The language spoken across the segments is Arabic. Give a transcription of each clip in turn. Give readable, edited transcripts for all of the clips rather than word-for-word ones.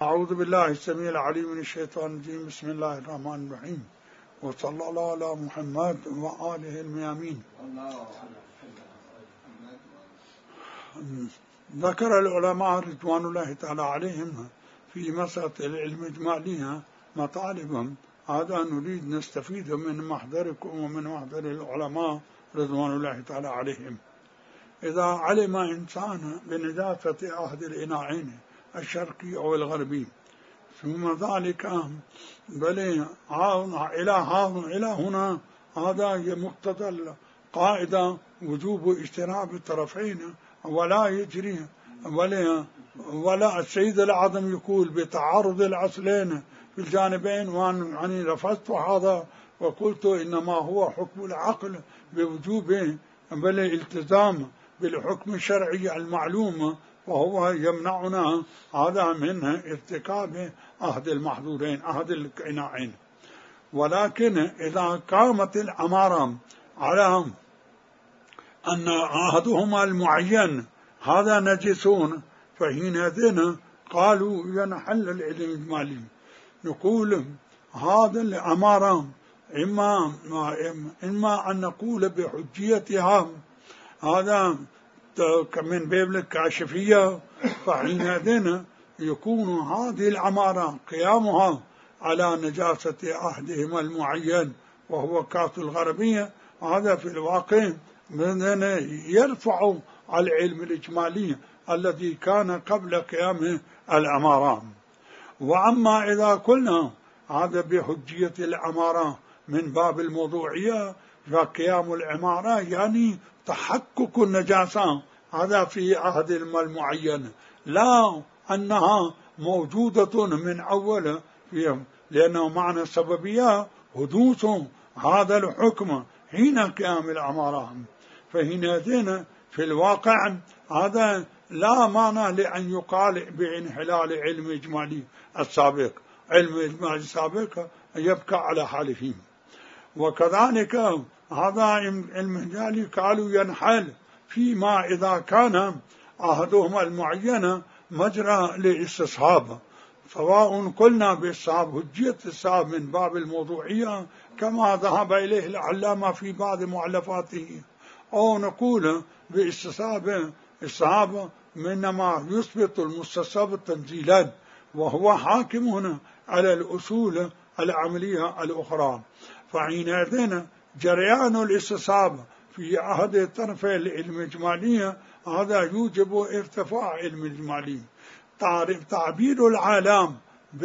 أعوذ بالله السميع العليم من الشيطان الرجيم. بسم الله الرحمن الرحيم، وصلى الله على محمد وآله الميامين. ذكر العلماء رضوان الله تعالى عليهم في مسألة العلم إجمالية مطالبهم، هذا نريد نستفيد من محضركم ومن محضر العلماء رضوان الله تعالى عليهم. إذا علم إنسان بنجاسة أحد الإناعين الشرقي أو الغربي، ثم ذلك بل إلى هنا، هذا مقتضى القاعدة وجوب اجتناب الطرفين ولا يجري ولا السيد الأعظم يقول بتعارض الأصلين في الجانبين. وأني رفضت هذا وقلت إنما هو حكم العقل بوجوب بل الالتزام بالحكم الشرعي المعلوم، وهو يمنعنا هذا من ارتكاب أحد المحظورين أحد الإناعين. ولكن إذا قامت الأمارة على أن أحدهما المعين هذا نجسون، فحينئذ قالوا ينحل العلم الإجمالي. نقول هذا الأمارة إما أن نقول بحجيتها هذا من باب الكاشفية، فحينئذ يكون هذه الأمارة قيامها على نجاسة أحدهما المعين وهو كاس الغربية، هذا في الواقع يرفع العلم الإجمالي الذي كان قبل قيام الأمارة. وأما إذا قلنا هذا بحجية الأمارة من باب الموضوعية، فقيام الأمارة يعني تحقق النجاسة هذا في عهد المعين، لا أنها موجودة من أول فيهم، لأنه معنى السببية حدوث هذا الحكم حين قيام الأمارة. فحينئذ في الواقع هذا لا معنى لأن يقال بانحلال علم إجمالي السابق، علم إجمالي السابق يبقى على حاله. وكذلك هذا علم إجمالي قالوا ينحل فيما إذا كان أحدهما المعين مجرى للاستصحاب، سواء قلنا باستصحاب حجية الاستصحاب من باب الموضوعية كما ذهب إليه العلامة في بعض مؤلفاته، أو نقول باستصحاب الصحابة منما يثبت المستصحب تنزيلا، وهو حاكم هنا على الأصول العملية الأخرى. فحينئذ جريان الاستصحاب في أحد الطرفي العلم الإجمالي هذا يوجب ارتفاع علم الإجمالي. تعبير العالم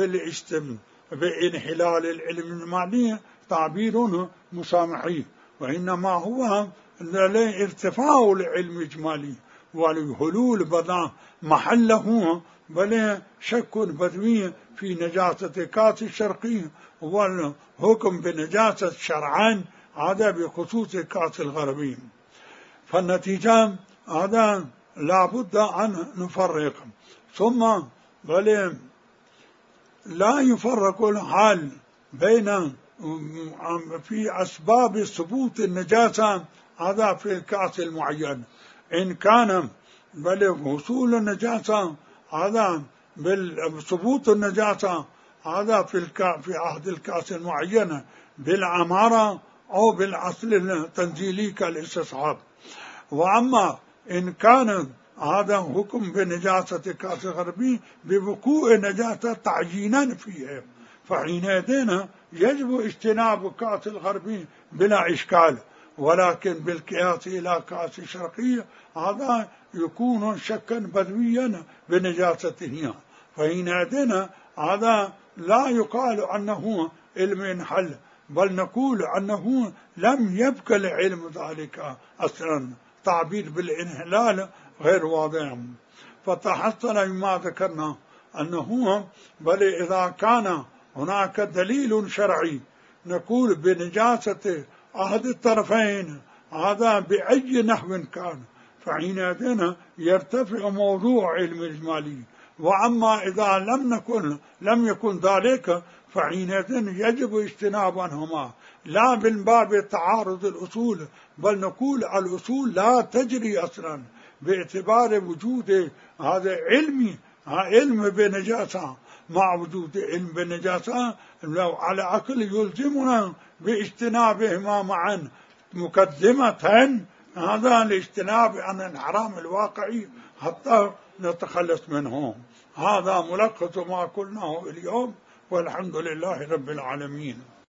بانحلال العلم الإجمالي تعبير مسامحي، وإنما هو ارتفاع العلم الإجمالي والحلول بدا محله بل شك بدوي في نجاسة كاس الشرقي والحكم بنجاسة شرعان هذا بخصوص كاس الغربي. فالنتيجة هذا لابد أن نفرق، ثم بل لا يفرق الحال بين في أسباب ثبوت النجاسة هذا في الكاس المعين، إن كان بل حصول النجاسة هذا بثبوت النجاسة هذا في عهد الكاس المعين بالعمارة أو بالأصل التنزيلي كالاستصحاب. وأما إن كان هذا حكم بنجاسة كاس الغربي بوقوع نجاسة تعيينا فيه، فحينئذ يجب اجتناب كاس الغربي بلا إشكال، ولكن بالقياس إلى كاس الشرقي هذا يكون شكا بدويا بنجاسته. فحينئذ هذا لا يقال أنه علم انحل، بل نقول أنه لم يبقى العلم ذلك أصلا. تعبير بالانحلال غير واضح. فتحصل مما ذكرنا أنه بل إذا كان هناك دليل شرعي نقول بنجاسة أحد الطرفين هذا بأي نحو كان، فحينئذ يرتفع موضوع علم الإجمالي. وأما إذا لم يكن ذلك، فحينئذ يجب اجتناب عنهما، لا من باب تعارض الأصول، بل نقول الأصول لا تجري أصلا باعتبار وجود هذا علم بنجاسة مع وجود علم بالنجاسة لو على عقل يلزمنا باجتنابهما معا مقدمة، هذا لاجتناب عن الحرام الواقعي حتى نتخلص منه. هذا ملخص ما قلناه اليوم، والحمد لله رب العالمين.